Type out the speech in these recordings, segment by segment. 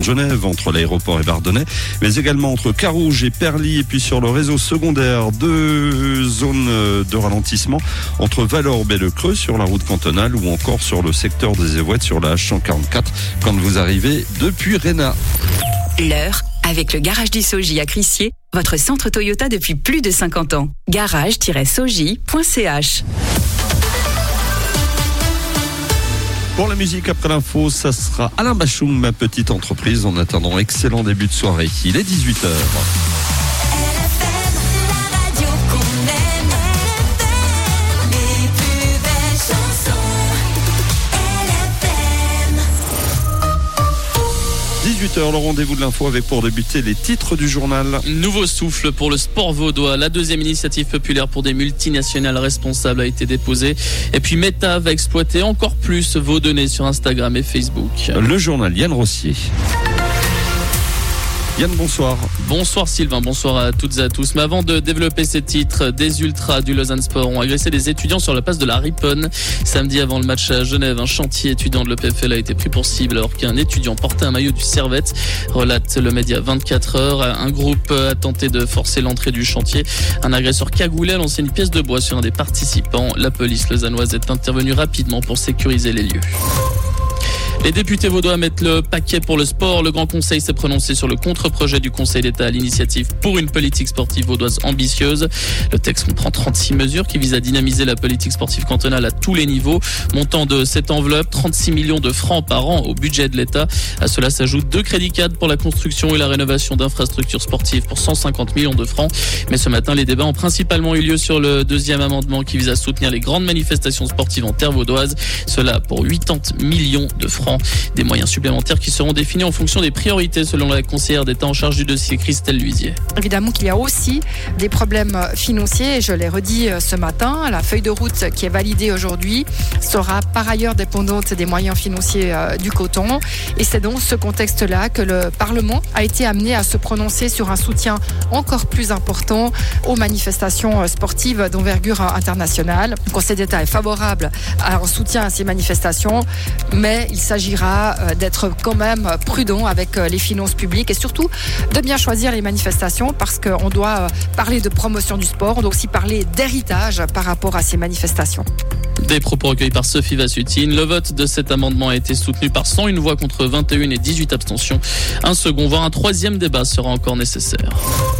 Genève, entre l'aéroport et Bardonnay, mais également entre Carouge et Perly, et puis sur le réseau secondaire, 2 zones de ralentissement entre Valorbe et Le Creux sur la route cantonale, ou encore sur le secteur des Évouettes sur la H144 quand vous arrivez depuis Réna. L'heure avec le garage du Soji à Crissier, votre centre Toyota depuis plus de 50 ans. garage-soji.ch. Pour la musique après l'info, ça sera Alain Bachung, Ma Petite Entreprise. En attendant, excellent début de soirée. Il est 18h. 18h, le rendez-vous de l'info avec pour débuter les titres du journal. Nouveau souffle pour le sport vaudois. La deuxième initiative populaire pour des multinationales responsables a été déposée. Et puis Meta va exploiter encore plus vos données sur Instagram et Facebook. Le journal Yann Rossier. Yann, bonsoir. Bonsoir Sylvain, bonsoir à toutes et à tous. Mais avant de développer ces titres, des ultras du Lausanne Sport ont agressé des étudiants sur la place de la Riponne. Samedi avant le match à Genève, un chantier étudiant de l'EPFL a été pris pour cible alors qu'un étudiant portait un maillot du Servette. Relate le média 24 heures. Un groupe a tenté de forcer l'entrée du chantier. Un agresseur cagoulé a lancé une pièce de bois sur un des participants. La police lausannoise est intervenue rapidement pour sécuriser les lieux. Les députés vaudois mettent le paquet pour le sport. Le Grand Conseil s'est prononcé sur le contre-projet du Conseil d'État à l'initiative pour une politique sportive vaudoise ambitieuse. Le texte comprend 36 mesures qui visent à dynamiser la politique sportive cantonale à tous les niveaux. Montant de cette enveloppe, 36 millions de francs par an au budget de l'État. À cela s'ajoutent 2 crédits cadres pour la construction et la rénovation d'infrastructures sportives pour 150 millions de francs. Mais ce matin, les débats ont principalement eu lieu sur le deuxième amendement qui vise à soutenir les grandes manifestations sportives en terre vaudoise. Cela pour 80 millions de francs. Des moyens supplémentaires qui seront définis en fonction des priorités selon la conseillère d'État en charge du dossier, Christelle Luisier. Évidemment qu'il y a aussi des problèmes financiers, et je l'ai redit ce matin, la feuille de route qui est validée aujourd'hui sera par ailleurs dépendante des moyens financiers du coton, et c'est dans ce contexte-là que le Parlement a été amené à se prononcer sur un soutien encore plus important aux manifestations sportives d'envergure internationale. Le Conseil d'État est favorable à un soutien à ces manifestations, mais il s'agira d'être quand même prudent avec les finances publiques et surtout de bien choisir les manifestations, parce qu'on doit parler de promotion du sport, on doit aussi parler d'héritage par rapport à ces manifestations. Des propos recueillis par Sophie Vassutine. Le vote de cet amendement a été soutenu par 101 voix contre 21 et 18 abstentions. Un second, voire un troisième débat sera encore nécessaire.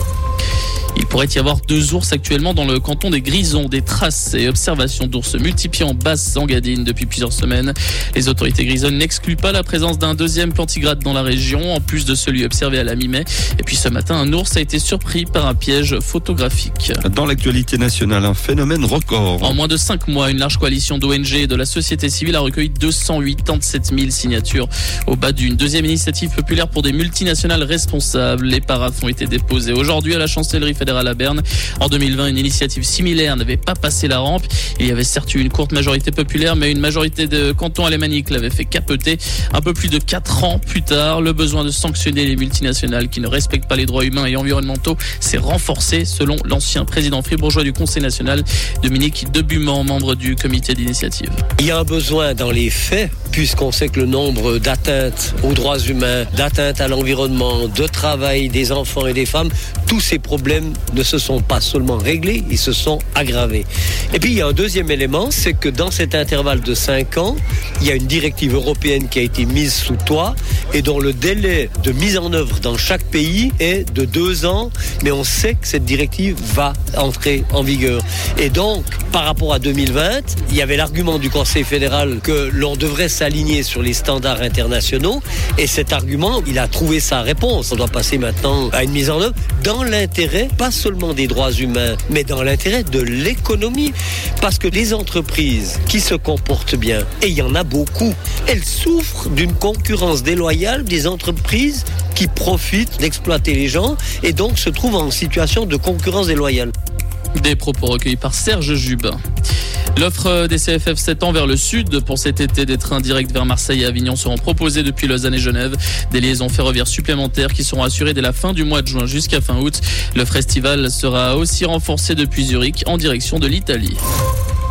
Il pourrait y avoir 2 ours actuellement dans le canton des Grisons. Des traces et observations d'ours multiplient en Basse-Engadine depuis plusieurs semaines. Les autorités grisonnes n'excluent pas la présence d'un deuxième plantigrade dans la région, en plus de celui observé à la mi-mai. Et puis ce matin, un ours a été surpris par un piège photographique. Dans l'actualité nationale, un phénomène record. En moins de 5 mois, une large coalition d'ONG et de la société civile a recueilli 287 000 signatures au bas d'une deuxième initiative populaire pour des multinationales responsables. Les paraphes ont été déposés aujourd'hui à la chancellerie fédérale à Berne. En 2020, une initiative similaire n'avait pas passé la rampe. Il y avait certes eu une courte majorité populaire, mais une majorité de cantons alémaniques l'avait fait capoter. Un peu plus de 4 ans plus tard, le besoin de sanctionner les multinationales qui ne respectent pas les droits humains et environnementaux s'est renforcé, selon l'ancien président fribourgeois du Conseil national, Dominique Debuman, membre du comité d'initiative. Il y a un besoin dans les faits, puisqu'on sait que le nombre d'atteintes aux droits humains, d'atteintes à l'environnement, de travail des enfants et des femmes, tous ces problèmes ne se sont pas seulement réglés, ils se sont aggravés. Et puis il y a un deuxième élément, c'est que dans cet intervalle de 5 ans, il y a une directive européenne qui a été mise sous toit et dont le délai de mise en œuvre dans chaque pays est de 2 ans, mais on sait que cette directive va entrer en vigueur. Et donc, par rapport à 2020, il y avait l'argument du Conseil fédéral que l'on devrait s'aligner sur les standards internationaux, et cet argument, il a trouvé sa réponse. On doit passer maintenant à une mise en œuvre dans l'intérêt, pas seulement des droits humains, mais dans l'intérêt de l'économie. Parce que les entreprises qui se comportent bien, et il y en a beaucoup, elles souffrent d'une concurrence déloyale des entreprises qui profitent d'exploiter les gens et donc se trouvent en situation de concurrence déloyale. Des propos recueillis par Serge Jubin. L'offre des CFF s'étend vers le sud. Pour cet été, des trains directs vers Marseille et Avignon seront proposés depuis Lausanne et Genève. Des liaisons ferroviaires supplémentaires qui seront assurées dès la fin du mois de juin jusqu'à fin août. Le festival sera aussi renforcé depuis Zurich en direction de l'Italie.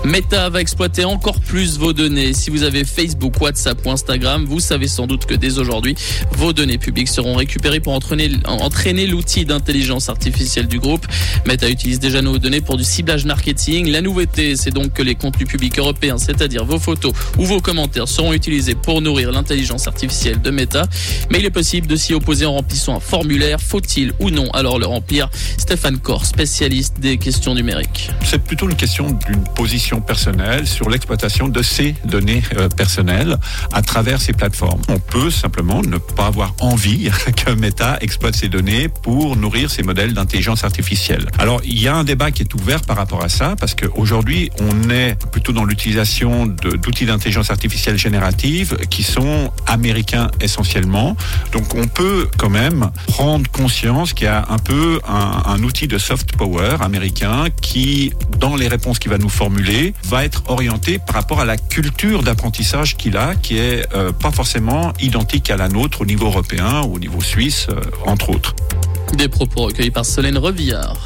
Meta va exploiter encore plus vos données. Si vous avez Facebook, WhatsApp ou Instagram, vous savez sans doute que dès aujourd'hui, vos données publiques seront récupérées pour entraîner l'outil d'intelligence artificielle du groupe. Meta utilise déjà nos données pour du ciblage marketing. La nouveauté, c'est donc que les contenus publics européens, c'est-à-dire vos photos ou vos commentaires, seront utilisés pour nourrir l'intelligence artificielle de Meta. Mais il est possible de s'y opposer en remplissant un formulaire. Faut-il ou non alors le remplir? Stéphane Corr, spécialiste des questions numériques. C'est plutôt une question d'une position personnelle sur l'exploitation de ces données personnelles à travers ces plateformes. On peut simplement ne pas avoir envie que Meta exploite ces données pour nourrir ces modèles d'intelligence artificielle. Alors, il y a un débat qui est ouvert par rapport à ça, parce qu'aujourd'hui, on est plutôt dans l'utilisation d'outils d'intelligence artificielle générative qui sont américains essentiellement. Donc, on peut quand même prendre conscience qu'il y a un peu un outil de soft power américain qui, dans les réponses qu'il va nous formuler, va être orienté par rapport à la culture d'apprentissage qu'il a, qui est pas forcément identique à la nôtre au niveau européen ou au niveau suisse, entre autres. Des propos recueillis par Solène Revillard.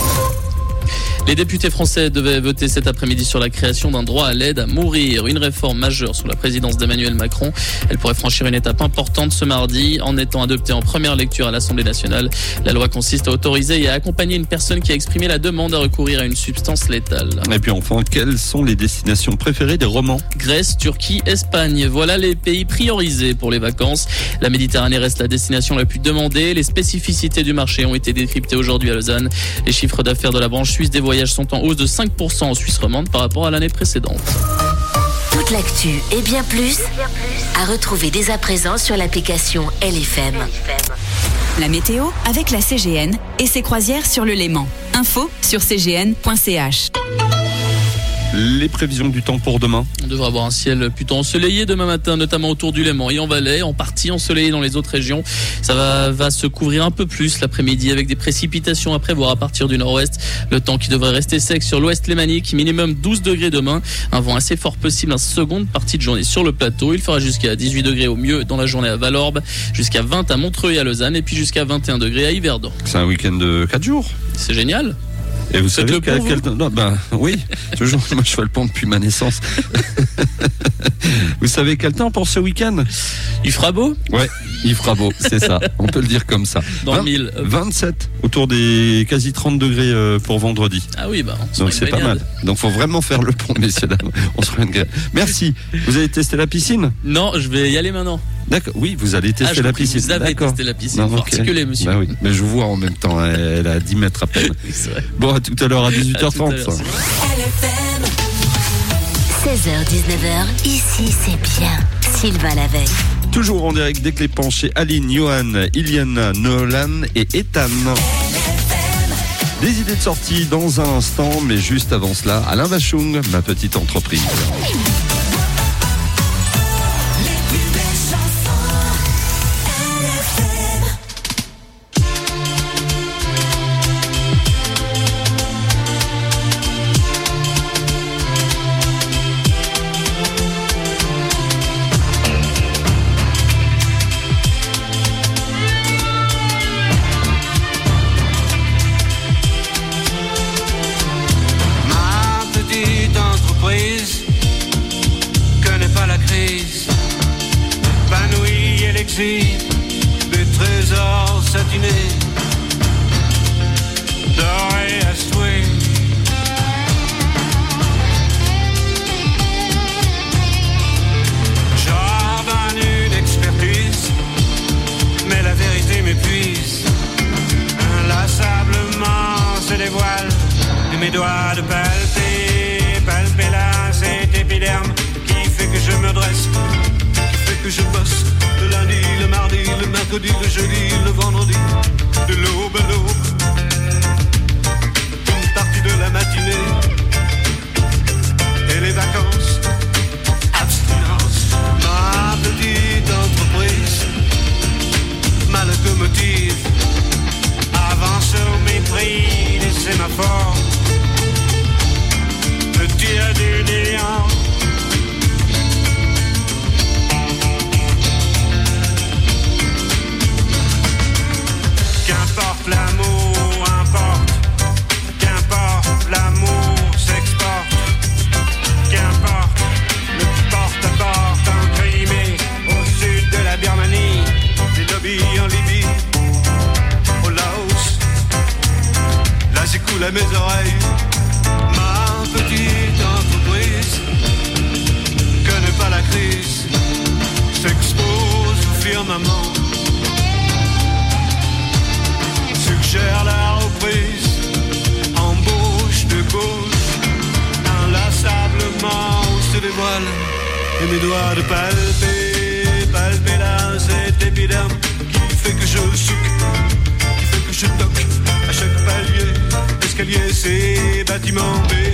Les députés français devaient voter cet après-midi sur la création d'un droit à l'aide à mourir, une réforme majeure sous la présidence d'Emmanuel Macron. Elle pourrait franchir une étape importante ce mardi en étant adoptée en première lecture à l'Assemblée nationale. La loi consiste à autoriser et à accompagner une personne qui a exprimé la demande à recourir à une substance létale. Et puis enfin, quelles sont les destinations préférées des romans? Grèce, Turquie, Espagne. Voilà les pays priorisés pour les vacances. La Méditerranée reste la destination la plus demandée. Les spécificités du marché ont été décryptées aujourd'hui à Lausanne. Les chiffres d'affaires de la branche suisse des voyages sont en hausse de 5% en Suisse romande par rapport à l'année précédente. Toute l'actu et bien plus à retrouver dès à présent sur l'application LFM. La météo avec la CGN et ses croisières sur le Léman. Info sur cgn.ch. Les prévisions du temps pour demain. On devrait avoir un ciel plutôt ensoleillé demain matin, notamment autour du Léman et en Valais, en partie ensoleillé dans les autres régions. Ça va se couvrir un peu plus l'après-midi avec des précipitations à prévoir à partir du nord-ouest. Le temps qui devrait rester sec sur l'ouest lémanique, minimum 12 degrés demain. Un vent assez fort possible en seconde partie de journée sur le plateau. Il fera jusqu'à 18 degrés au mieux dans la journée à Valorbe, jusqu'à 20 à Montreux et à Lausanne et puis jusqu'à 21 degrés à Yverdon. C'est un week-end de 4 jours. C'est génial. Et vous savez oui, toujours. Moi, je fais le pont depuis ma naissance. Vous savez quel temps pour ce week-end? Il fera beau? Ouais, il fera beau, c'est ça. On peut le dire comme ça. Dans 1000. 27, autour des quasi 30 degrés pour vendredi. Ah oui, donc c'est pas mal. Donc faut vraiment faire le pont, messieurs, dames. On se regarde. Merci. Vous avez testé la piscine? Non, je vais y aller maintenant. D'accord, oui, vous allez tester la piscine. Vous avez testé la piscine, faut articuler, monsieur. Bah oui, mais je vous vois en même temps, elle a 10 mètres à peine. C'est vrai. Bon, à tout à l'heure à 18h30. 16h-19h, ici c'est bien. Sylvain Laveille. Toujours en direct des Clépans chez Aline, Johan, Iliana, Nolan et Ethan. Des idées de sortie dans un instant, mais juste avant cela, Alain Bachung, ma petite entreprise. Des trésors satinés, dorés à souhait. J'ordonne une expertise, mais la vérité m'épuise. Inlassablement se dévoile de mes doigts de palper là cet épiderme qui fait que je me dresse, qui fait que je bosse. Le lundi, le mardi, le mercredi, le jeudi, le vendredi, de l'aube à l'aube, une partie de la matinée, et les vacances, abstinence, ma petite entreprise, ma locomotive, avance au mépris des sémaphores, le tir du néant. Qu'importe l'amour à mes oreilles. Ma petite entreprise connaît pas la crise, s'expose au firmament, suggère la reprise, embauche de gauche, inlassablement on se dévoile, et mes doigts de palper là cet épiderme qui fait que je souque, qui fait que je toque à chaque palier, escalier, c'est bâtiment B.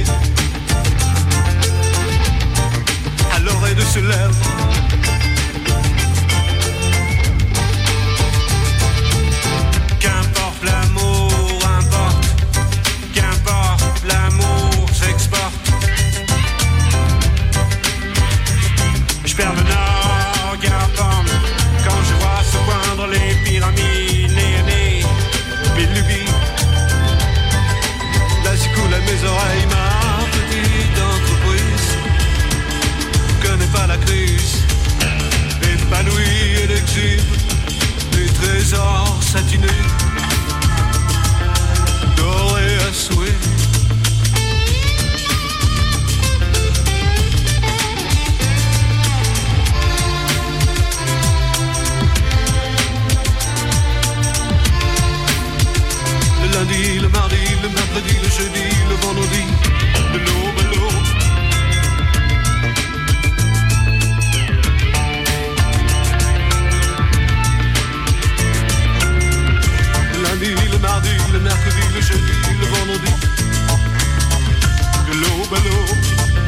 À l'oreille de ce lèvre, qu'importe l'amour, importe, qu'importe l'amour s'exporte. Je perds le nord, qu'importe, quand je vois se poindre les pyramides, né, mes lubies. Là s'écoule à mes oreilles, ma petite entreprise connaît pas la crise, épanouie et exhibe des trésors satinés, dorés à souhait. Le lundi, le mardi, le mercredi, le jeudi, le vendredi, de l'aube à l'aube. Le mardi, le mercredi, le jeudi, le vendredi, de l'aube à l'aube.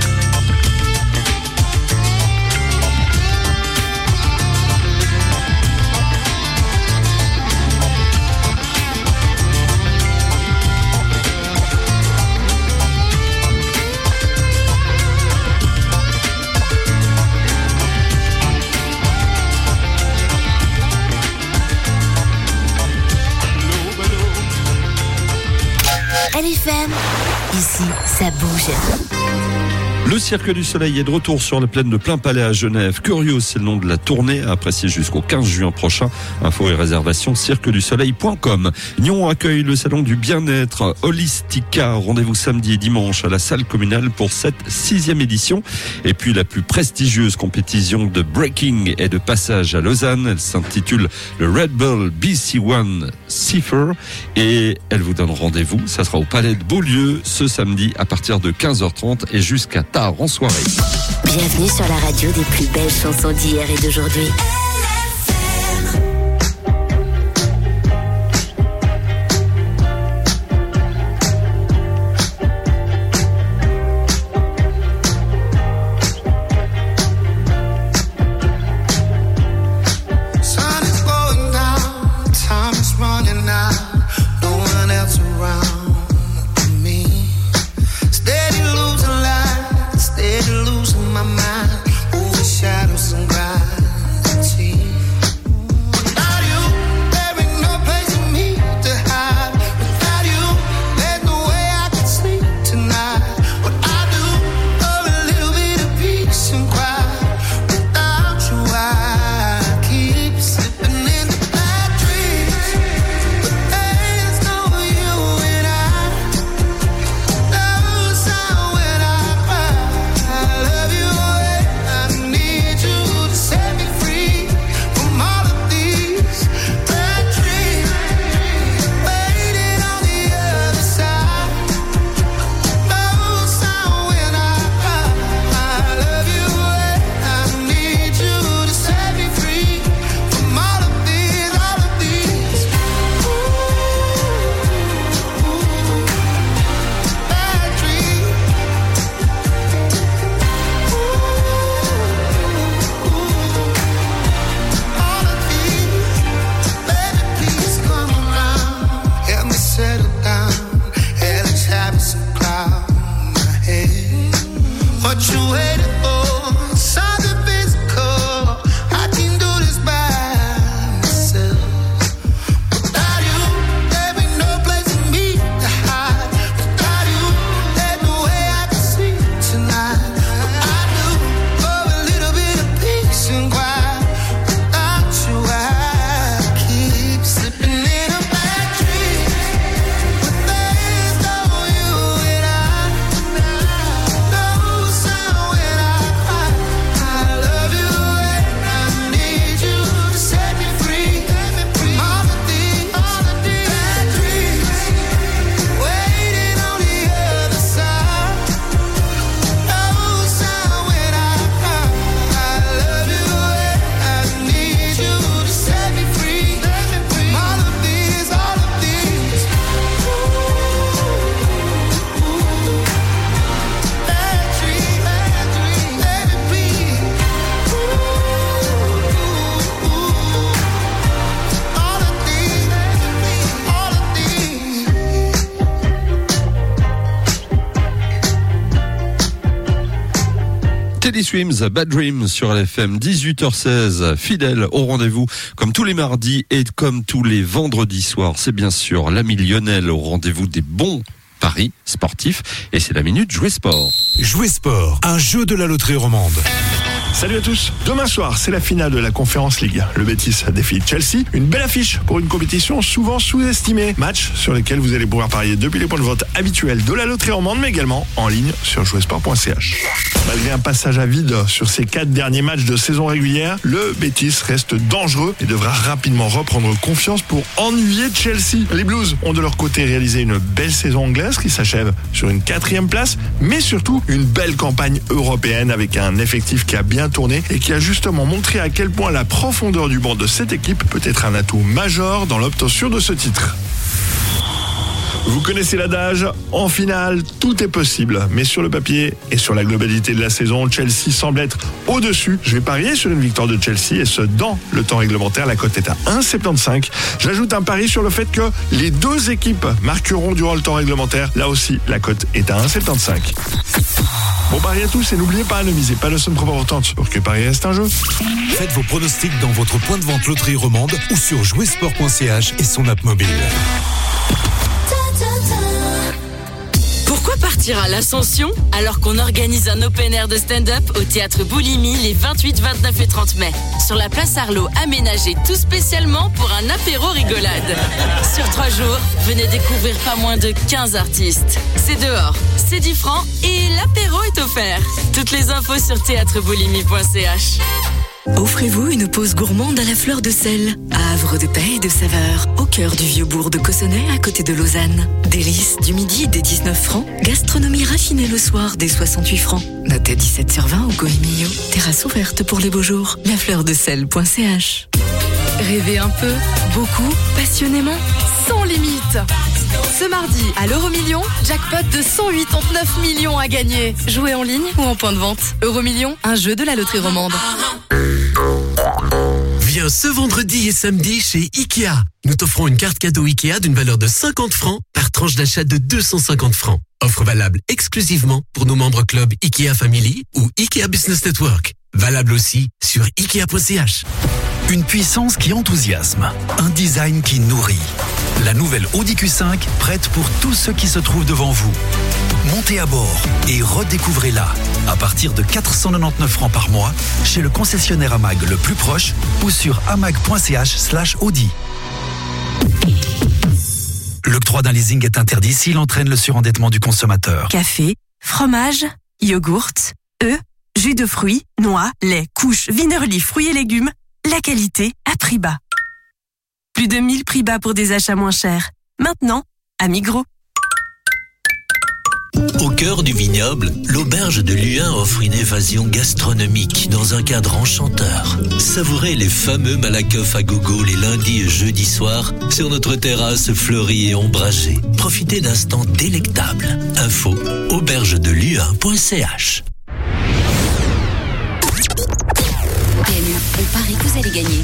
LFM, ici, ça bouge. Le Cirque du Soleil est de retour sur la plaine de Plain-Palais à Genève. Curieux, c'est le nom de la tournée, à apprécier jusqu'au 15 juin prochain. Infos et réservations cirquedusoleil.com. Nyon accueille le salon du bien-être Holistica. Rendez-vous samedi et dimanche à la salle communale pour cette 6e édition. Et puis la plus prestigieuse compétition de breaking est de passage à Lausanne. Elle s'intitule le Red Bull BC1 Cipher et elle vous donne rendez-vous. Ça sera au Palais de Beaulieu ce samedi à partir de 15h30 et jusqu'à tard en soirée. Bienvenue sur la radio des plus belles chansons d'hier et d'aujourd'hui. Losing my mind, overshadows and gravity. Swims, Bad Dreams sur LFM, 18h16, fidèle au rendez-vous, comme tous les mardis et comme tous les vendredis soirs. C'est bien sûr l'ami Lionel au rendez-vous des bons paris sportifs. Et c'est la minute Jouer Sport. Jouer Sport, un jeu de la loterie romande. Salut à tous. Demain soir, c'est la finale de la Conference League. Le Betis défie Chelsea. Une belle affiche pour une compétition souvent sous-estimée. Match sur lequel vous allez pouvoir parier depuis les points de vote habituels de la loterie romande, mais également en ligne sur jouersport.ch. Malgré un passage à vide sur ses 4 derniers matchs de saison régulière, le Betis reste dangereux et devra rapidement reprendre confiance pour ennuyer Chelsea. Les Blues ont de leur côté réalisé une belle saison anglaise qui s'achève sur une 4e place, mais surtout une belle campagne européenne avec un effectif qui a bien tourné et qui a justement montré à quel point la profondeur du banc de cette équipe peut être un atout majeur dans l'obtention de ce titre. Vous connaissez l'adage, en finale, tout est possible. Mais sur le papier et sur la globalité de la saison, Chelsea semble être au-dessus. Je vais parier sur une victoire de Chelsea et ce, dans le temps réglementaire. La cote est à 1,75. J'ajoute un pari sur le fait que les deux équipes marqueront durant le temps réglementaire. Là aussi, la cote est à 1,75. Bon pari à tous et n'oubliez pas, ne misez pas la somme trop importante pour que pari reste un jeu. Faites vos pronostics dans votre point de vente loterie romande ou sur jouersport.ch et son app mobile. Pourquoi partir à l'Ascension alors qu'on organise un open air de stand-up au théâtre Boulimi les 28, 29 et 30 mai sur la place Arlot, aménagée tout spécialement pour un apéro rigolade. Sur 3 jours, venez découvrir pas moins de 15 artistes. C'est dehors, c'est 10 francs et l'apéro est offert. Toutes les infos sur théâtreboulimi.ch. Offrez-vous une pause gourmande à la fleur de sel. Havre de paix et de saveur, au cœur du vieux bourg de Cossonay à côté de Lausanne. Délices du midi dès 19 francs. Gastronomie raffinée le soir dès 68 francs. Notez 17/20 au Goemio. Terrasse ouverte pour les beaux jours. lafleurdesel.ch. Rêvez un peu, beaucoup, passionnément, sans limite. Ce mardi, à l'Euromillion, jackpot de 189 millions à gagner. Jouez en ligne ou en point de vente. Euromillion, un jeu de la loterie romande. Viens ce vendredi et samedi chez Ikea. Nous t'offrons une carte cadeau Ikea d'une valeur de 50 francs par tranche d'achat de 250 francs. Offre valable exclusivement pour nos membres club Ikea Family ou Ikea Business Network. Valable aussi sur Ikea.ch. Une puissance qui enthousiasme, un design qui nourrit. La nouvelle Audi Q5 prête pour tous ceux qui se trouvent devant vous. Montez à bord et redécouvrez-la à partir de 499 francs par mois chez le concessionnaire AMAG le plus proche ou sur amag.ch/Audi. L'octroi d'un leasing est interdit s'il entraîne le surendettement du consommateur. Café, fromage, yogourt, œufs, jus de fruits, noix, lait, couches, Wienerli, fruits et légumes. La qualité à prix bas. Plus de 1000 prix bas pour des achats moins chers. Maintenant, à Migros. Au cœur du vignoble, l'auberge de Luhain offre une évasion gastronomique dans un cadre enchanteur. Savourez les fameux malakoff à gogo les lundis et jeudis soirs sur notre terrasse fleurie et ombragée. Profitez d'instants délectables. Info aubergedeluhain.ch. PMU, on parie que vous allez gagner.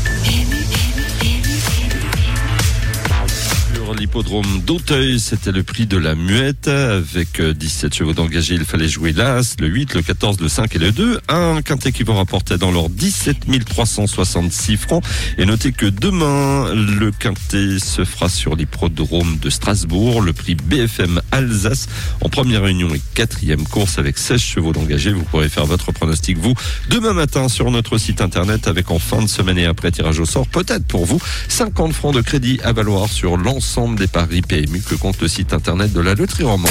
Sur l'hippodrome d'Auteuil, c'était le prix de la muette. Avec 17 chevaux d'engagés, il fallait jouer l'As, le 8, le 14, le 5 et le 2. Un quintet qui vont rapporter dans l'ordre 17 366 francs. Et notez que demain, le quintet se fera sur l'hippodrome de Strasbourg. Le prix BFM Alsace en première réunion et 4e course avec 16 chevaux d'engagés. Vous pourrez faire votre pronostic, vous, demain matin sur notre site internet avec en fin de semaine et après tirage au sort, peut-être pour vous, 50 francs de crédit à valoir sur l'ensemble des paris PMU que compte le site internet de la loterie romande.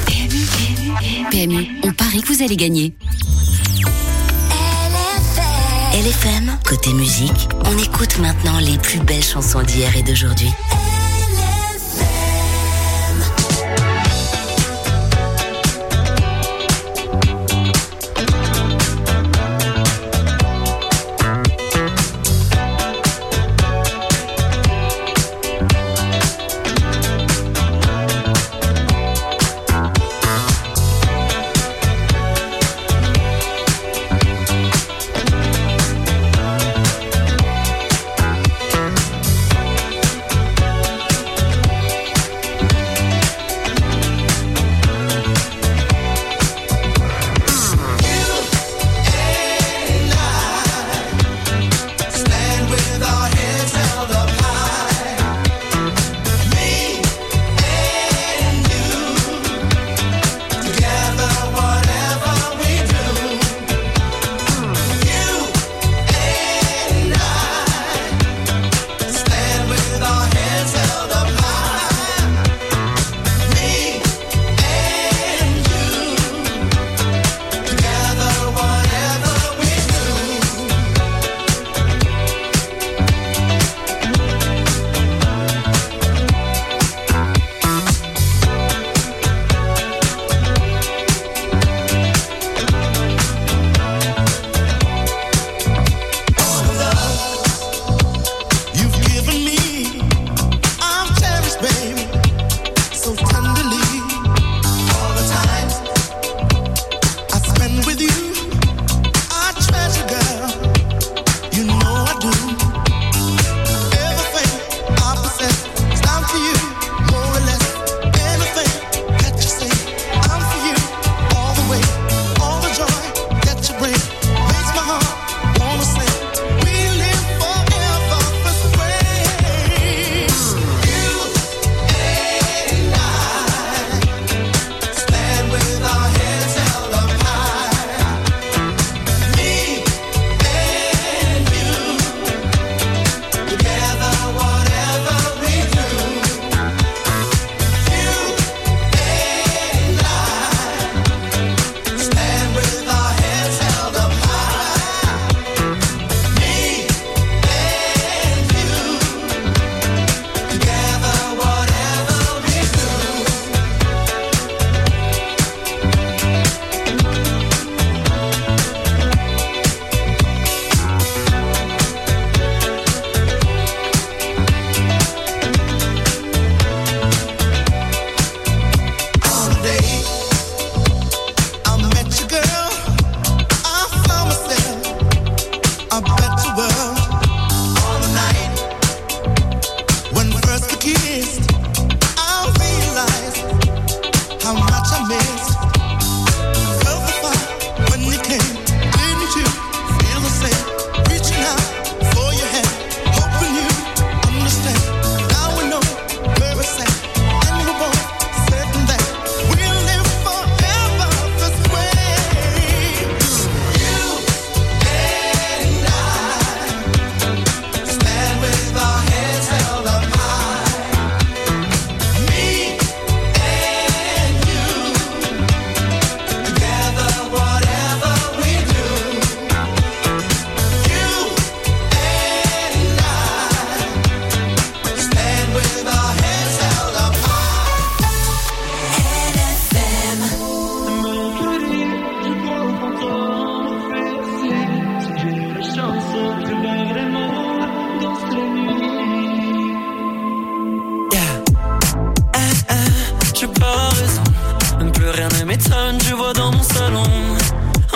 PMU, on parie que vous allez gagner. LFM, côté musique, on écoute maintenant les plus belles chansons d'hier et d'aujourd'hui.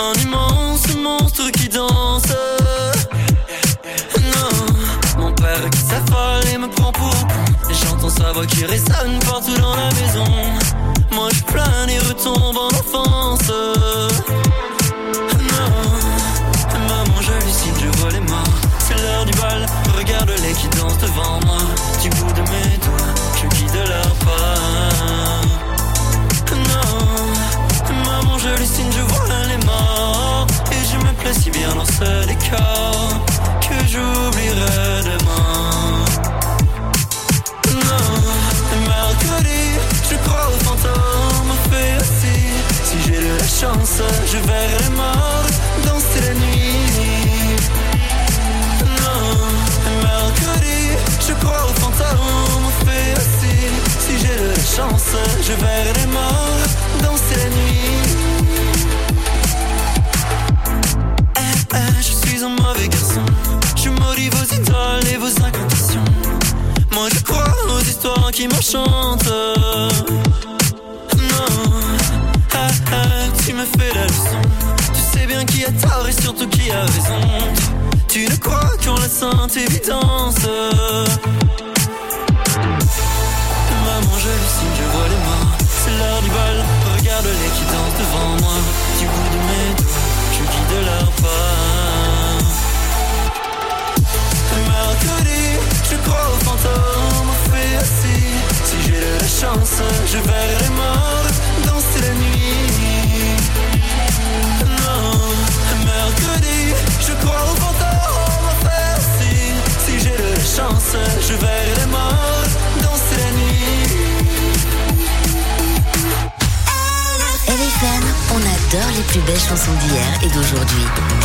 un immense monstre qui danse. Non, mon père qui s'affole et me prend pour un con. Et j'entends sa voix qui résonne partout dans la maison. Moi je plane et retombe en enfance. Non, maman j'hallucine, je vois les morts. C'est l'heure du bal, regarde-les qui dansent devant moi. Du bout de mes doigts, je guide leur pas. Non, maman j'hallucine, je vois les morts. Et je me plais si bien dans ce décor que j'oublierai demain. Non, mercredi, je crois aux fantômes, fait aussi. Si j'ai de la chance, je verrai les morts danser la nuit. Non, mercredi, je crois aux fantômes, fait aussi. Si j'ai de la chance, je verrai les morts danser la nuit. Je suis un mauvais garçon. Je maudis vos idoles et vos incantations. Moi je crois aux histoires qui m'enchantent. Non, tu me fais la leçon. Tu sais bien qui a tort et surtout qui a raison. Tu ne crois qu'en la sainte évidence. Maman j'hallucine, je vois les morts. C'est l'heure du bal, regarde-les qui dansent devant moi. Du bout de mes doigts, je guide leur pas. Mercredi, je crois aux fantômes, fait aussi. Si j'ai de la chance, je verrai les morts danser la nuit. Non, mercredi, je crois aux fantômes, fait aussi. Si j'ai de la chance, je verrai les morts danser la nuit. LFM, on adore les plus belles chansons d'hier et d'aujourd'hui.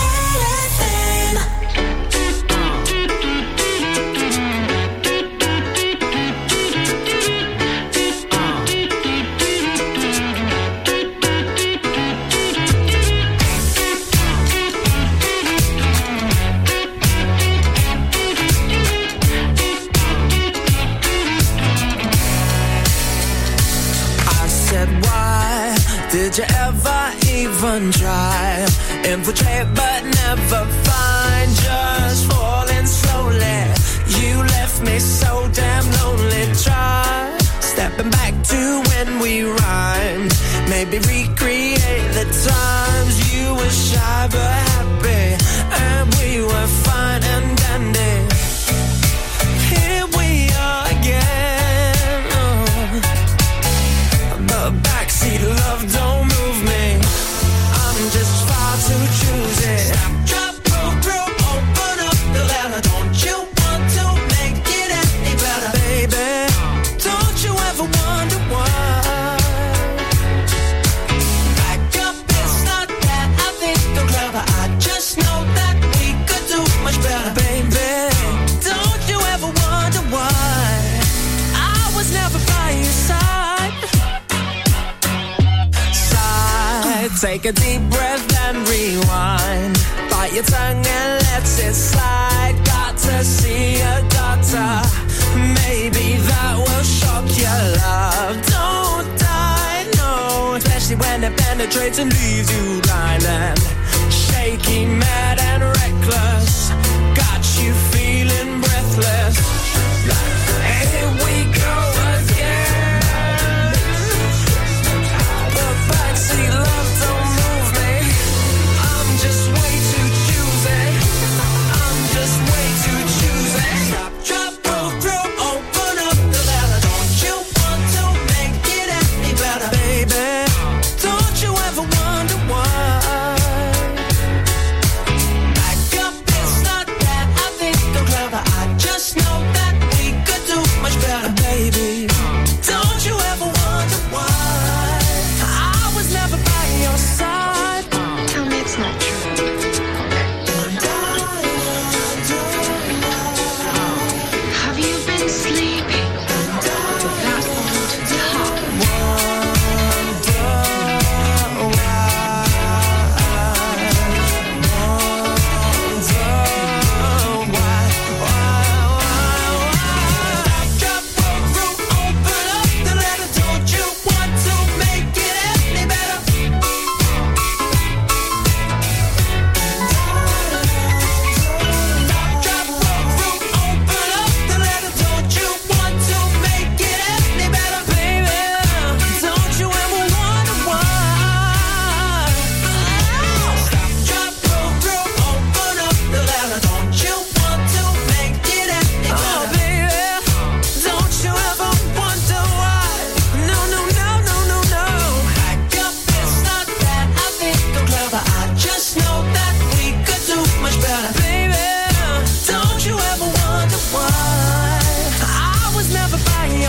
Did you ever even try? Infiltrate but never find. Just falling slowly. You left me so damn lonely. Try stepping back to when we rhymed. Maybe recreate the times you were shy but happy, and we were fine and dandy. Here we are again. But backseat love don't move me. I'm just far too choosy. Drop, roll, open up the letter. Don't you want to make it any better, baby? Don't you ever wonder why? Back up, it's not that I think I'm clever. I just know that we could do much better, baby. Don't you ever wonder why I was never by your side? Take a deep breath and rewind. Bite your tongue and let it slide. Got to see a doctor. Maybe that will shock your love. Don't die, no. Especially when it penetrates and leaves you blind and shaky, mad and reckless. Got you feeling breathless. Here we go again. The backseat love don't move me. I'm just way too choosy. I'm just way too choosy. Drop, roll, throw, open up the letter. Don't you want to make it any better, baby? Don't you ever wonder why?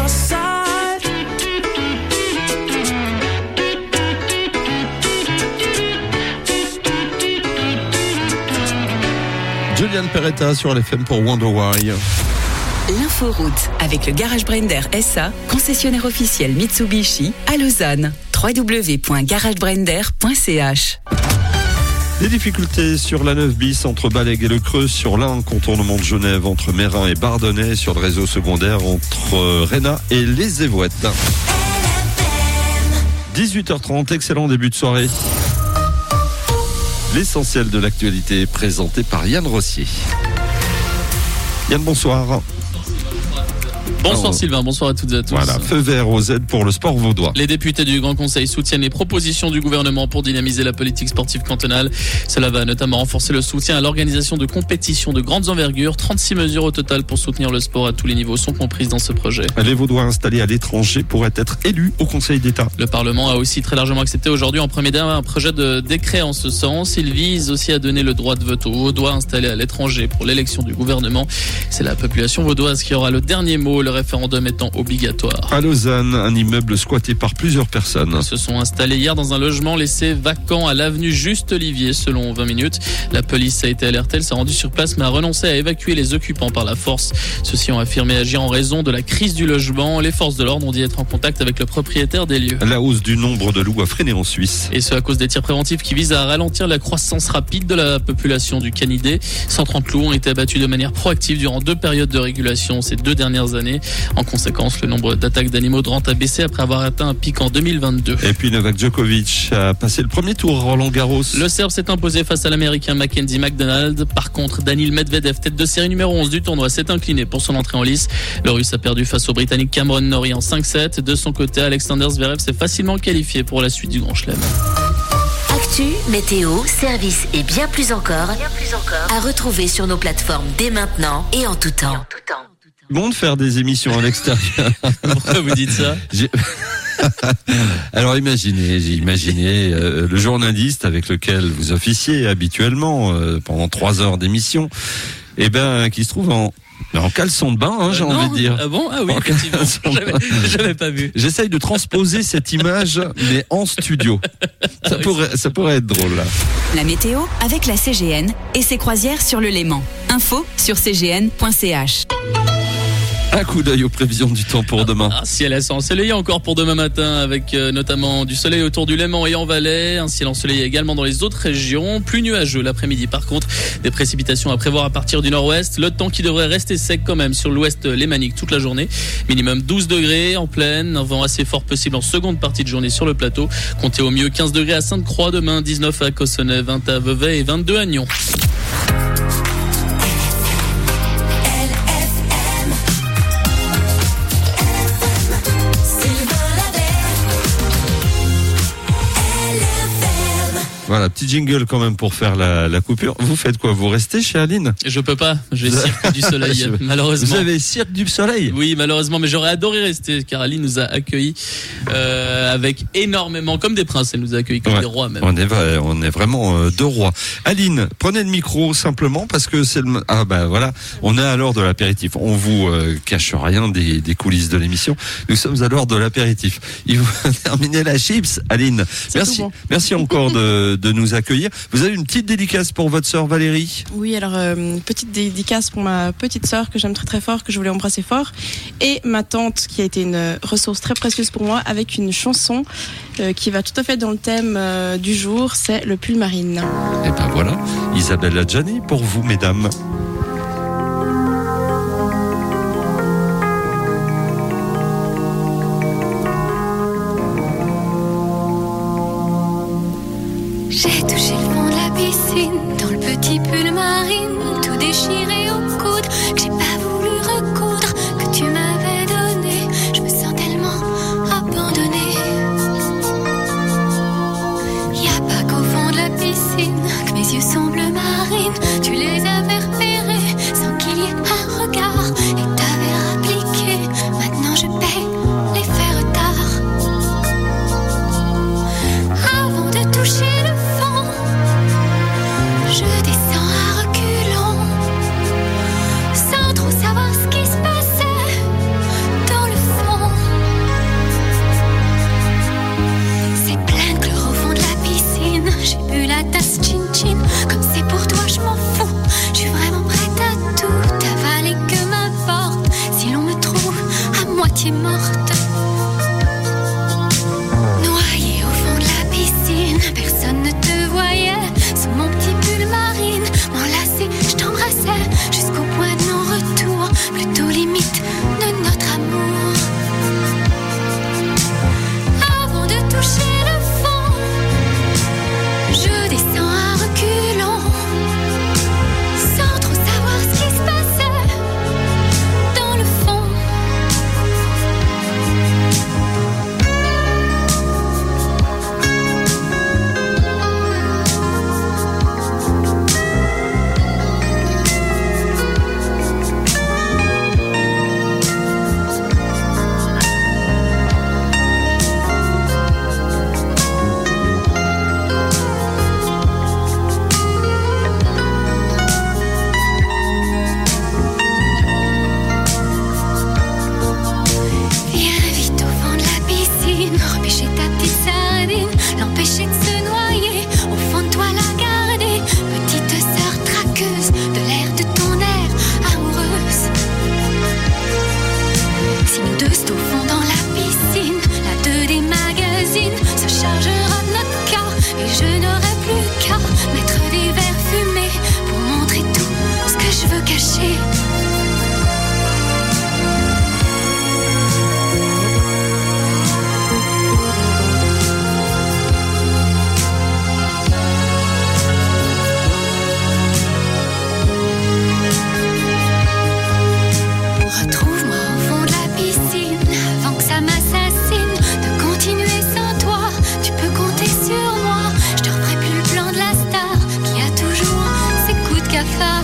your side. Julian Peretta sur LFM pour Wonder Why. L'inforoute avec le Garage Brender SA, concessionnaire officiel Mitsubishi à Lausanne. www.garagebrender.ch. Des difficultés sur la 9 bis entre Balègue et Le Creux, sur l'Ain, contournement de Genève entre Mérin et Bardonnay, sur le réseau secondaire entre Réna et Les Évouettes. 18h30, excellent début de soirée. L'essentiel de l'actualité est présenté par Yann Rossier. Yann, bonsoir. Bonsoir Sylvain, bonsoir à toutes et à tous. Voilà, feu vert aux aides pour le sport vaudois. Les députés du Grand Conseil soutiennent les propositions du gouvernement pour dynamiser la politique sportive cantonale. Cela va notamment renforcer le soutien à l'organisation de compétitions de grandes envergures. 36 mesures au total pour soutenir le sport à tous les niveaux sont comprises dans ce projet. Les Vaudois installés à l'étranger pourraient être élus au Conseil d'État. Le Parlement a aussi très largement accepté aujourd'hui en premier débat un projet de décret en ce sens. Il vise aussi à donner le droit de vote aux Vaudois installés à l'étranger pour l'élection du gouvernement. C'est la population vaudoise qui aura le dernier mot, le référendum étant obligatoire. À Lausanne, un immeuble squatté par plusieurs personnes. Ils se sont installés hier dans un logement laissé vacant à l'avenue Juste Olivier, selon 20 minutes. La police a été alertée, elle s'est rendue sur place mais a renoncé à évacuer les occupants par la force. Ceux-ci ont affirmé agir en raison de la crise du logement. Les forces de l'ordre ont dit être en contact avec le propriétaire des lieux. La hausse du nombre de loups a freiné en Suisse. Et ce à cause des tirs préventifs qui visent à ralentir la croissance rapide de la population du canidé. 130 loups ont été abattus de manière proactive durant 2 périodes de régulation ces 2 dernières années. En conséquence, le nombre d'attaques d'animaux de rente a baissé après avoir atteint un pic en 2022. Et puis Novak Djokovic a passé le premier tour à Roland-Garros. Le Serbe s'est imposé face à l'Américain Mackenzie McDonald. Par contre, Daniil Medvedev, tête de série numéro 11 du tournoi, s'est incliné pour son entrée en lice. Le Russe a perdu face au Britannique Cameron Norrie en 5-7. De son côté, Alexander Zverev s'est facilement qualifié pour la suite du Grand Chelem. Actu, météo, service et bien plus encore. À retrouver sur nos plateformes dès maintenant et en tout temps. Bon de faire des émissions à l'extérieur. Pourquoi vous dites ça? Alors j'ai imaginé le journaliste avec lequel vous officiez habituellement pendant 3 heures d'émission, qui se trouve en caleçon de bain, j'ai envie de dire. Ah bon? Ah oui, effectivement. J'avais pas vu. J'essaye de transposer cette image, mais en studio. Ça pourrait être drôle, là. La météo avec la CGN et ses croisières sur le Léman. Info sur cgn.ch. Un coup d'œil aux prévisions du temps pour demain. Un ciel assez ensoleillé encore pour demain matin avec notamment du soleil autour du Léman et en Valais. Un ciel ensoleillé également dans les autres régions. Plus nuageux l'après-midi par contre. Des précipitations à prévoir à partir du nord-ouest. Le temps qui devrait rester sec quand même sur l'ouest lémanique toute la journée. Minimum 12 degrés en plaine. Un vent assez fort possible en seconde partie de journée sur le plateau. Comptez au mieux 15 degrés à Sainte-Croix demain, 19 à Cossonay, 20 à Vevey et 22 à Nyon. Voilà, petit jingle quand même pour faire la coupure. Vous faites quoi? Vous restez chez Aline? Je peux pas, j'ai cirque du soleil, malheureusement. Vous avez cirque du soleil? Oui, malheureusement, mais j'aurais adoré rester car Aline nous a accueillis avec énormément, comme des princes, elle nous a accueillis comme des rois même. On est vraiment 2 rois. Aline, prenez le micro simplement parce que c'est le... voilà, on est à l'heure de l'apéritif. On vous cache rien des coulisses de l'émission. Nous sommes à l'heure de l'apéritif. Il faut terminer la chips, Aline. Merci encore de nous accueillir. Vous avez une petite dédicace pour votre sœur Valérie? Oui, alors petite dédicace pour ma petite sœur que j'aime très très fort, que je voulais embrasser fort, et ma tante qui a été une ressource très précieuse pour moi avec une chanson qui va tout à fait dans le thème du jour, c'est le pull marine. Et ben voilà, Isabelle Adjani pour vous mesdames. J'ai touché le fond de la piscine, dans le petit pull marine, tout déchiré au coude, que j'ai pas voulu recoudre, que tu m'avais donné. Je me sens tellement abandonnée. Y a pas qu'au fond de la piscine que mes yeux sont bleu marine. Tu les avais repérés sans qu'il y ait un regard et t'avais appliqué. Maintenant je paye les faits retard. Avant de toucher le fond, je descends à reculons. moitié morte. Noyée au fond de la piscine, personne ne te voyait. Sous mon petit pull marine, m'enlacer, je t'embrassais jusqu'au point de non-retour, plutôt limite de notre amour. Avant de toucher le fond, je descends à reculons, sans trop savoir ce qui se passait dans le fond. Viens vite au fond de la piscine, repêcher ta petite sardine, l'empêcher de se noyer, au fond de toi la garder, petite sœur traqueuse, de l'air de ton air amoureuse. Si nous deux c'est au fond dans la piscine, la 2 des magazines se chargera de notre cas, et je n'aurai plus qu'à mettre des verres fumés pour montrer tout ce que je veux cacher. Retrouve-moi au fond de la piscine, avant que ça m'assassine. De continuer sans toi, tu peux compter sur moi. Je te referai plus le plan de la star, qui a toujours ses coups de cafard.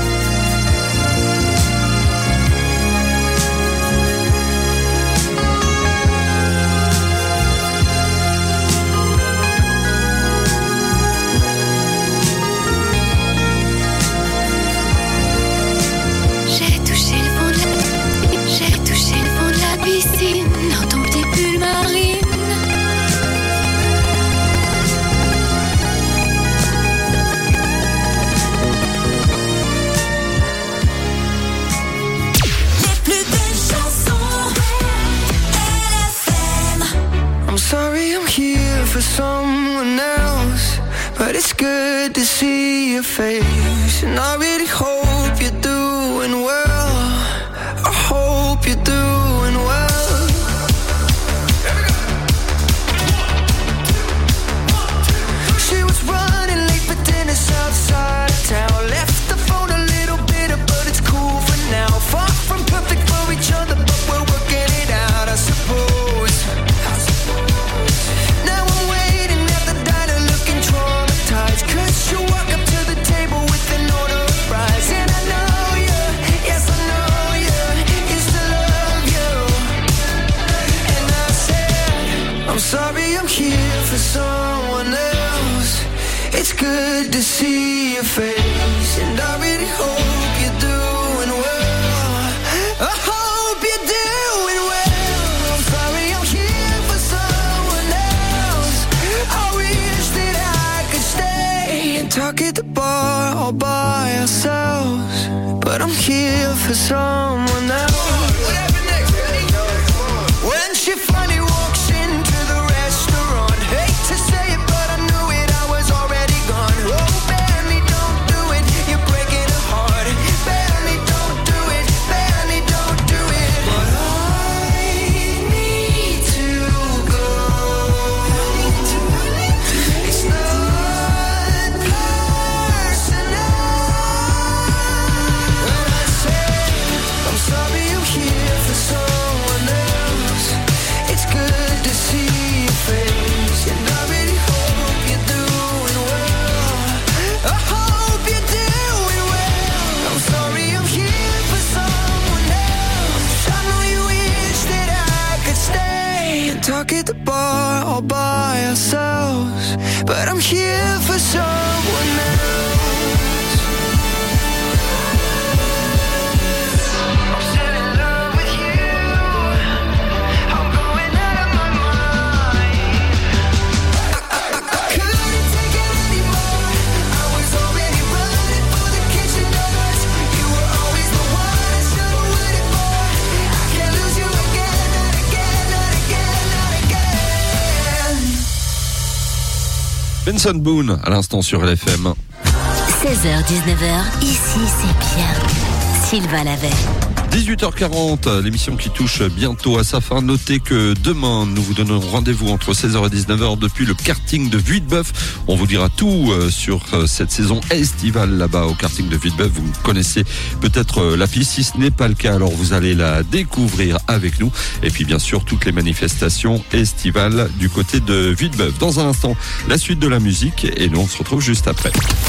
J'ai touché le fond de la piscine, dans ton petit pull marine. Les plus belles chansons LFM. I'm sorry I'm here for someone else, but it's good to see your face. And I really hope you're doing well. I hope you're doing well. She was running late for dinner outside of town. Left the phone a little bitter, but it's cool for now. Far from perfect for each other, but we're working it out, I suppose. Now I'm waiting at the diner looking traumatized, 'cause you walk up to the table with an order of fries. And I know you, yes I know you, used to love you. And I said, I'm sorry I'm here for someone else. It's good to see your face, and I really hope you're doing well. I hope you're doing well. I'm sorry I'm here for someone else. I wish that I could stay and talk at the bar all by ourselves, but I'm here for someone else. When she finally walks into the restaurant, hate to say it, but I knew it, I was already gone. Oh, Benny, don't do it, you're breaking her heart. Benny, don't do it, Benny, don't do it. But I need to go. It's not personal. When I say I'm sorry I'm here for someone else, it's good to see your face, and I really hope you're doing well. I hope you're doing well. I'm sorry I'm here for someone else. I know you wish that I could stay and talk at the bar all by ourselves, but I'm here for someone else. I'm still in love with you. I'm going out of my mind. I couldn't take it anymore. I was already running for the kitchen doors. You were always the one I should have waited for. I can't lose you again. Benson Boone à l'instant sur LFM. 16h-19h, ici c'est bien. Sylvain Lavet. 18h40, l'émission qui touche bientôt à sa fin. Notez que demain, nous vous donnons rendez-vous entre 16h et 19h depuis le karting de Vuitbeuf. On vous dira tout sur cette saison estivale là-bas au karting de Vuitbeuf. Vous connaissez peut-être la piste. Si ce n'est pas le cas, alors vous allez la découvrir avec nous. Et puis bien sûr, toutes les manifestations estivales du côté de Vuitbeuf. Dans un instant, la suite de la musique et nous on se retrouve juste après.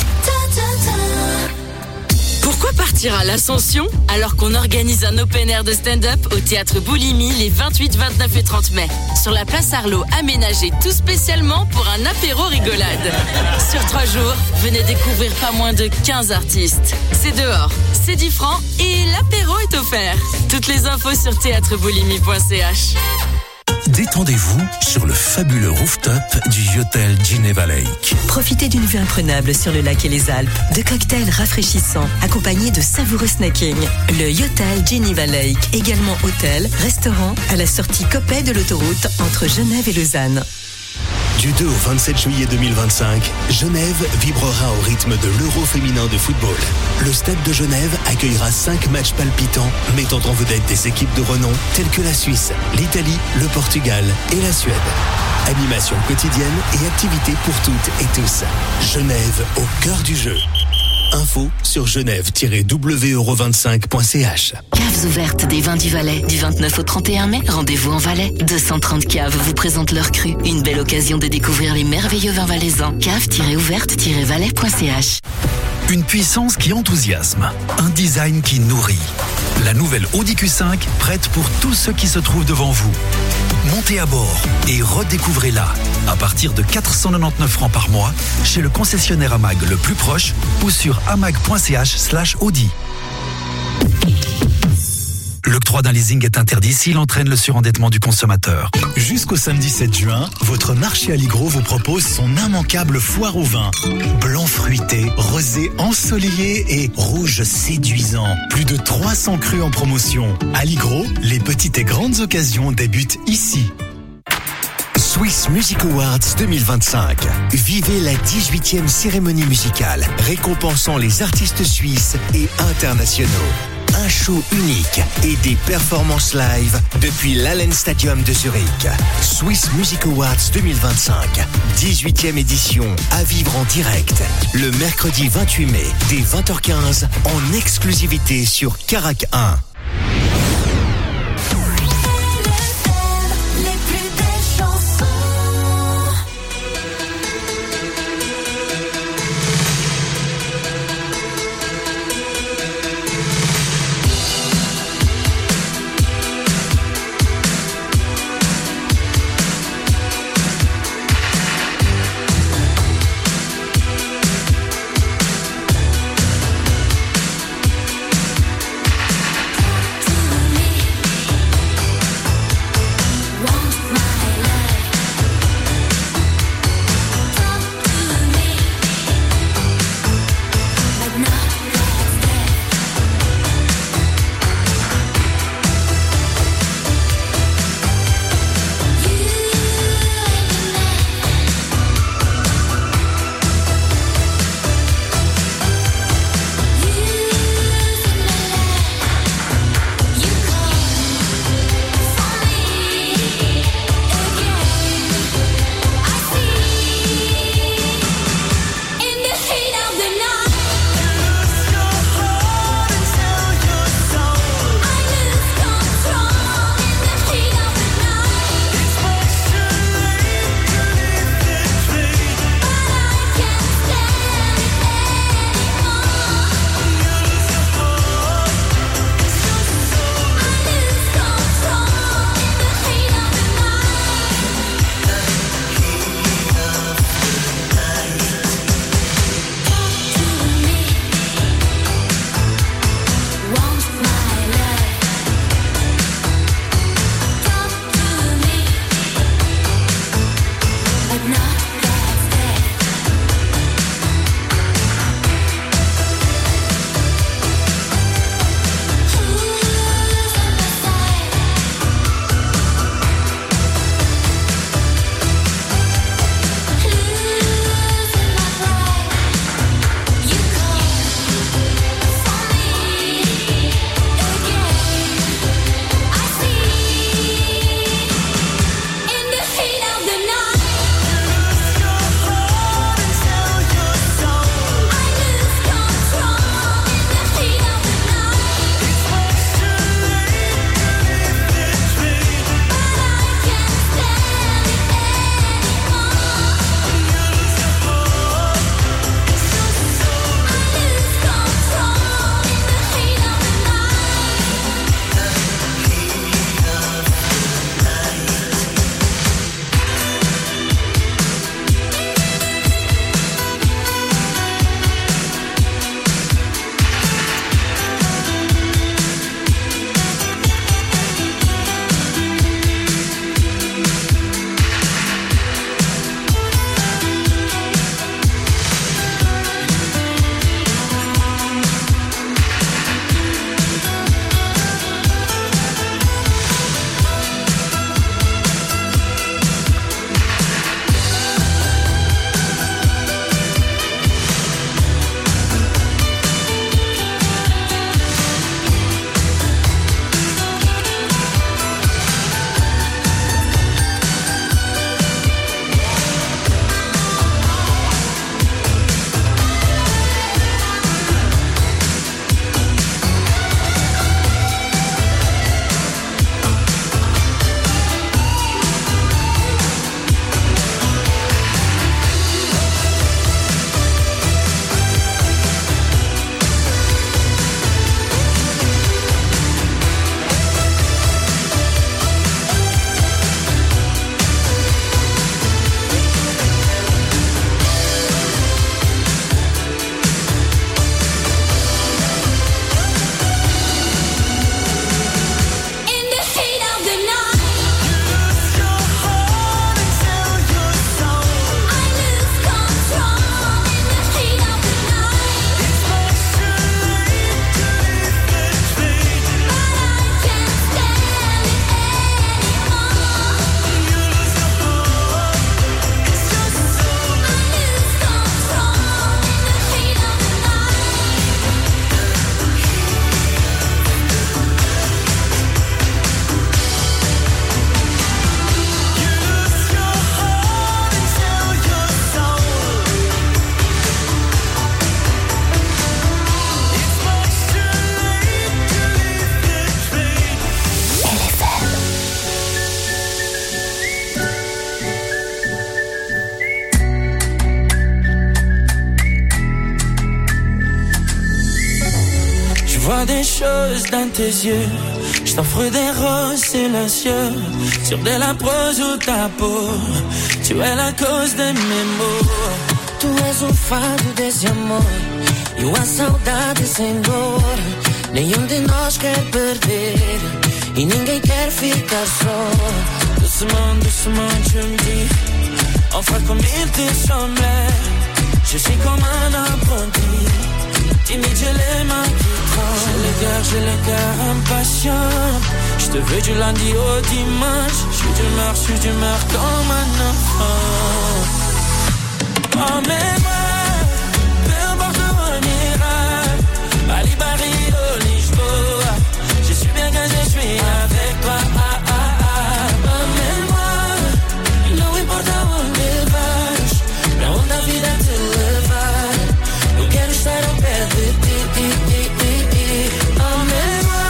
Pourquoi partir à l'Ascension alors qu'on organise un open air de stand-up au théâtre Boulimi les 28, 29 et 30 mai sur la place Arlot, aménagée tout spécialement pour un apéro rigolade. Sur 3 jours, venez découvrir pas moins de 15 artistes. C'est dehors, c'est 10 francs et l'apéro est offert. Toutes les infos sur théâtreboulimi.ch. Détendez-vous sur le fabuleux rooftop du Yotel Geneva Lake. Profitez d'une vue imprenable sur le lac et les Alpes, de cocktails rafraîchissants accompagnés de savoureux snacking. Le Yotel Geneva Lake, également hôtel, restaurant à la sortie Coppet de l'autoroute entre Genève et Lausanne. Du 2 au 27 juillet 2025, Genève vibrera au rythme de l'Euro féminin de football. Le Stade de Genève accueillera 5 matchs palpitants mettant en vedette des équipes de renom telles que la Suisse, l'Italie, le Portugal et la Suède. Animation quotidienne et activités pour toutes et tous. Genève au cœur du jeu. Info sur genève-euro25.ch. Caves ouvertes des vins du Valais. Du 29 au 31 mai, rendez-vous en Valais. 230 caves vous présentent leur cru. Une belle occasion de découvrir les merveilleux vins valaisans. Cave-ouverte-valais.ch. Une puissance qui enthousiasme, un design qui nourrit. La nouvelle Audi Q5 prête pour tous ceux qui se trouvent devant vous. Montez à bord et redécouvrez-la à partir de 499 francs par mois chez le concessionnaire AMAG le plus proche ou sur amag.ch/Audi. L'octroi d'un leasing est interdit s'il entraîne le surendettement du consommateur. Jusqu'au samedi 7 juin, votre marché Aligro vous propose son immanquable foire au vin. Blanc fruité, rosé ensoleillé et rouge séduisant. Plus de 300 crus en promotion. Aligro, les petites et grandes occasions débutent ici. Swiss Music Awards 2025. Vivez la 18e cérémonie musicale récompensant les artistes suisses et internationaux. Un show unique et des performances live depuis l'Allen Stadium de Zurich. Swiss Music Awards 2025, 18e édition à vivre en direct le mercredi 28 mai dès 20h15 en exclusivité sur Carac 1. chose dans tes yeux. Je t'offre des roses silencieux sur de la prose ou ta peau. Tu es la cause de mes maux. Tu és o fado desse amor e a saudade sem dor. Nenhum de nós quer perder e ninguém quer ficar só. Doucement, doucement, tu me dis, enfin comme il te semblait. Je suis comme un apprenti, timide, j'ai les mains qui tremblent. J'ai le cœur impatient. Je te veux du lundi au dimanche. Je suis d'humeur comme un enfant. Emmène-moi, peu importe où on ira. Bali, Barrio, Lisboa. Je suis bien quand je suis avec toi. Emmène-moi, não importa onde vais, pra onde a vida te levar. Eu quero estar ao pé de ti. Emmène-moi,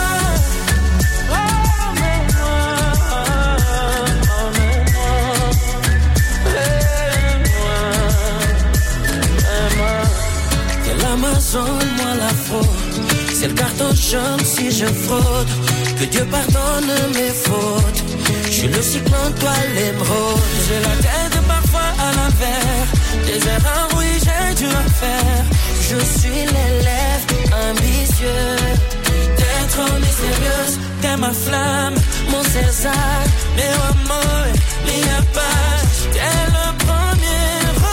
l'Amazon, moi la fraude. C'est le carton jaune si je fraude. Que Dieu pardonne mes fautes. Je suis le cyclone, toi l'émeraude. J'ai la tête parfois à l'envers. Des erreurs, oui, j'ai dû en faire. Je suis l'élève ambitieux. T'es trop mystérieuse, t'es ma flamme, mon César, meu amor, minha paz. T'es le premier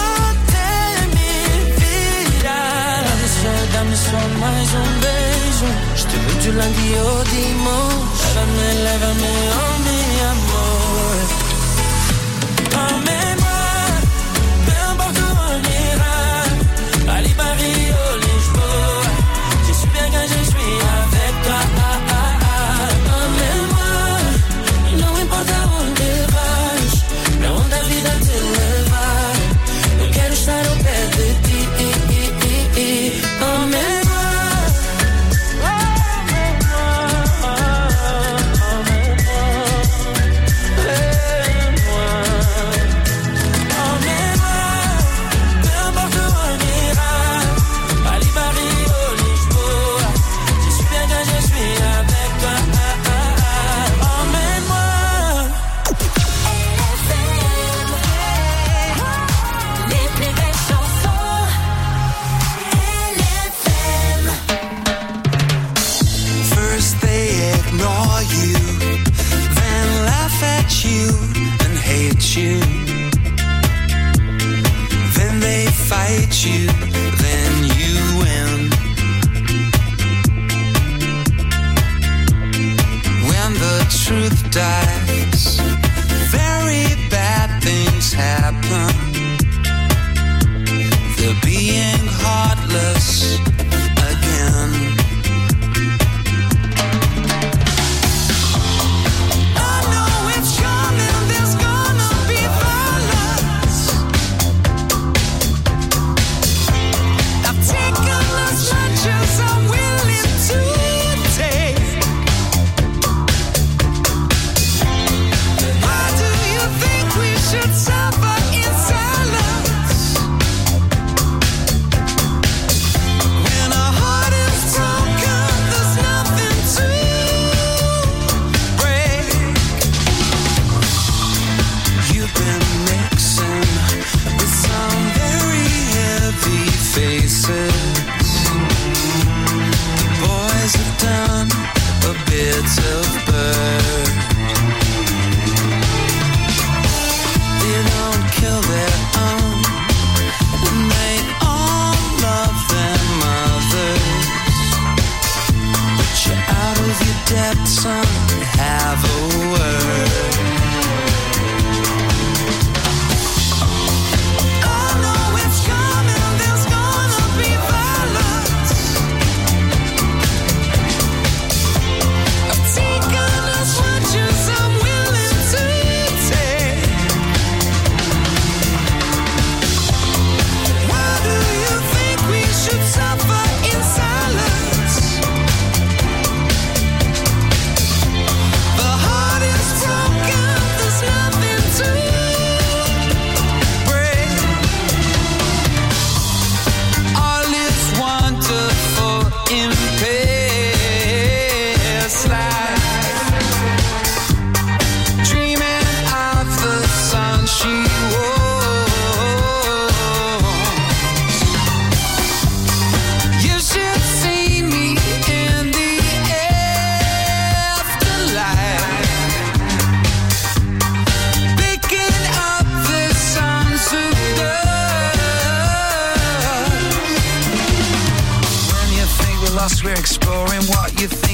dame só mais beijo. Je te veux du lundi au dimanche. Lève-me, oh mi amor. Emmène-moi, peu importe où on ira. Bali, Barrio, Lisboa. Je suis bien quand je suis avec toi. Emmène-moi, não importa onde vais, pra onde a vida te levar. Eu quero estar ao pé de ti. You. Then they fight you, then you win. When the truth dies, very bad things happen. They're being heartless again.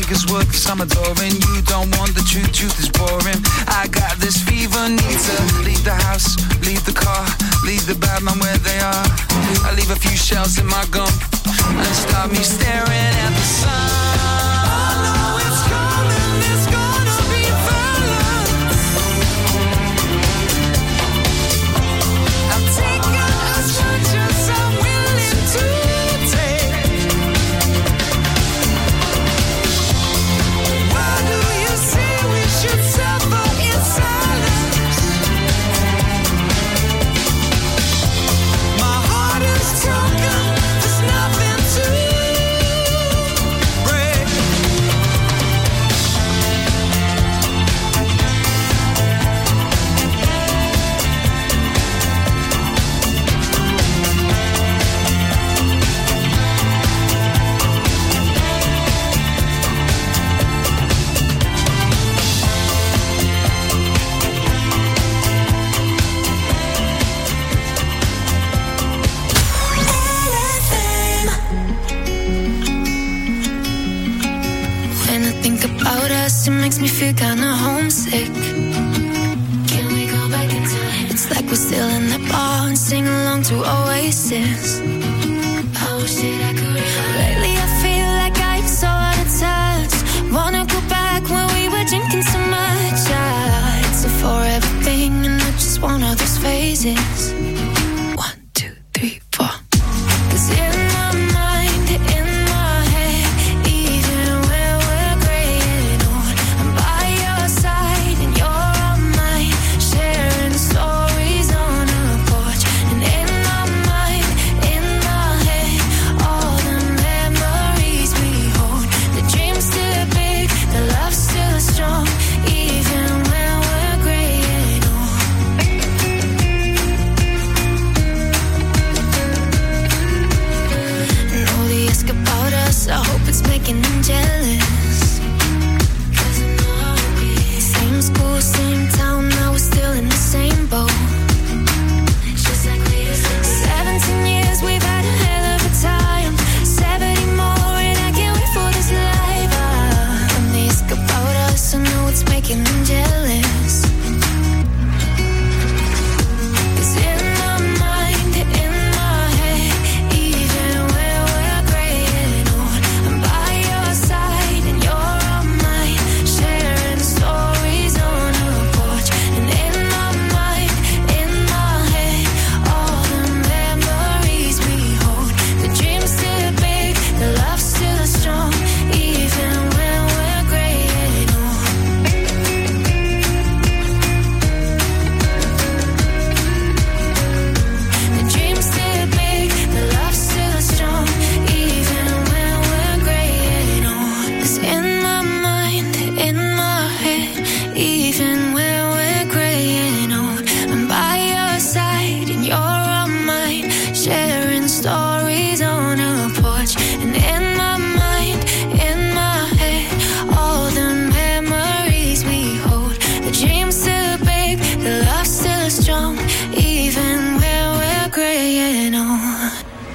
Vegas work, cause I'm adoring. You don't want the truth is boring. I got this fever, need to leave the house, leave the car, leave the bad man where they are. I leave a few shells in my gum and start me staring at the sun. I know it's coming, it's gonna be violence. I'm taking as much as I'm willing to take. Why do you say we should suffer in silence? My heart is broken, there's nothing to break. When I think about us, it makes me feel kinda homesick. Can we go back in time? It's like we're still in the bar and sing along to Oasis. I wish that I could. Lately I feel like I'm so out of touch. Wanna go back when we were drinking so much. It's a forever thing and not just one of those phases. 1, 2, 3, 4. 'Cause in my mind, in my head, even when we're graying old, I'm by your side and you're on mine, sharing stories on a porch. And in my mind, in my head, all the memories we hold. The dream's still big, the love's still strong, even when we're graying old. And all the ask about us, I hope it's making them jealous. 'Cause I know same school, same town, now we're still in the same boat. Just like we used to be. 17 years, we've had a hell of a time. 70 more, and I can't wait for this life. When they ask about us, I know it's making them jealous. 'Cause in my mind, in my head, even when we're graying old, I'm by your side and you're on mine, sharing stories on a porch. And in my mind, in my head, all the memories we hold. The dream's still big, the love's still strong, even when we're graying old. The dream's still big, the love's still strong, even when we're graying old. 'Cause in my mind, in my head, even when we're graying old, I'm by your side and you're on mine, sharing stories on a porch. And in my mind, in my head, all the memories we hold. The dream's still big, the love's still strong, even when we're graying old.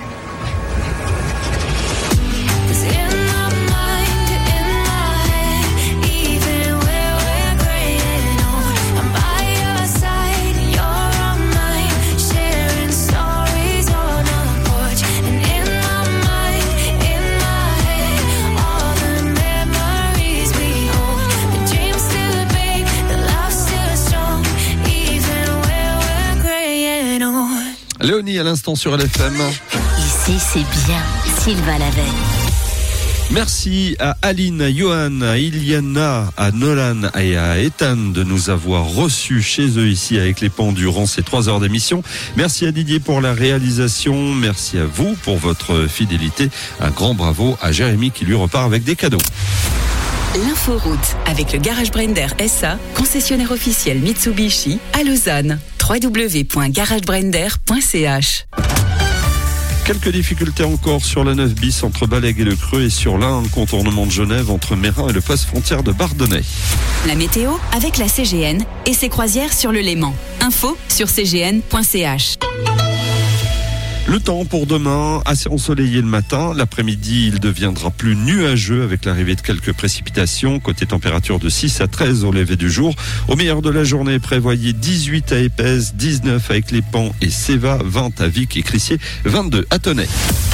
'Cause in my mind, in my head, even when we're graying old, I'm by your side and you're on mine, sharing stories on a porch. And in my mind, in my head, all the memories we hold. The dream's still big, the love's still strong, even when we're graying old. Léonie à l'instant sur LFM. Ici, c'est bien. Sylvain Lavelle. Merci à Aline, à Johan, à Iliana, à Nolan et à Ethan de nous avoir reçus chez eux ici avec les Pans durant ces 3 heures d'émission. Merci à Didier pour la réalisation. Merci à vous pour votre fidélité. Un grand bravo à Jérémy qui lui repart avec des cadeaux. L'inforoute avec le Garage Brender SA, concessionnaire officiel Mitsubishi à Lausanne. www.garagebrender.ch. Quelques difficultés encore sur la 9 bis entre Balègue et le Creux et sur l'A1 contournement de Genève entre Mérin et le poste frontière de Bardonnay. La météo avec la CGN et ses croisières sur le Léman. Info sur cgn.ch. Le temps pour demain, assez ensoleillé le matin. L'après-midi, il deviendra plus nuageux avec l'arrivée de quelques précipitations. Côté température de 6 à 13 au lever du jour. Au meilleur de la journée, prévoyez 18 à Épaisse, 19 à Éclépans et Séva, 20 à Vic et Crissier, 22 à Tenay.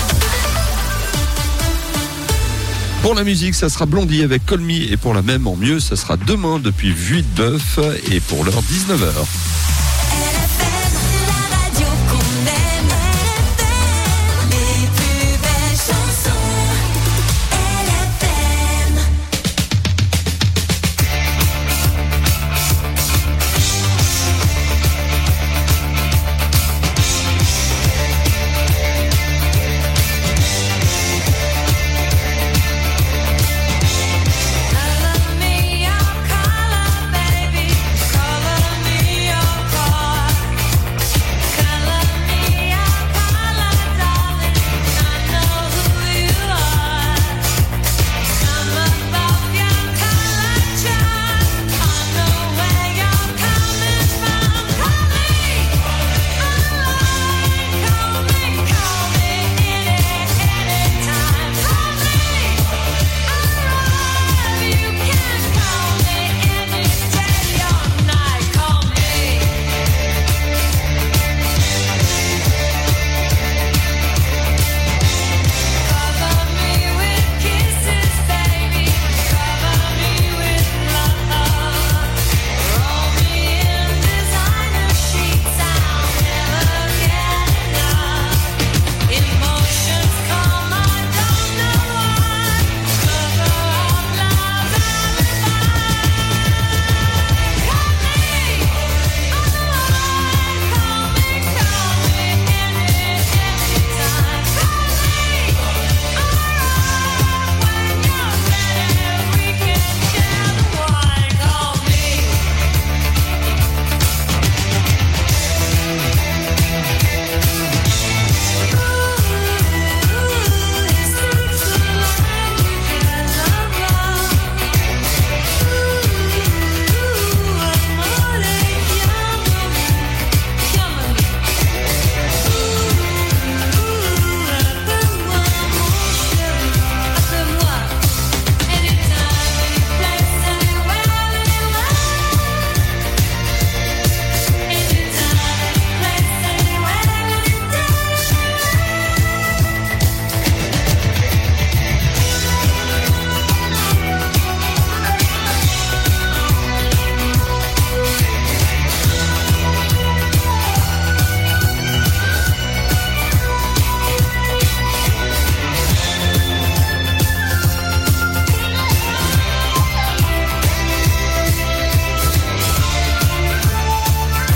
Pour la musique, ça sera Blondie avec Call Me, et pour la même en mieux, ça sera demain depuis Vuitbeuf et pour l'heure 19h.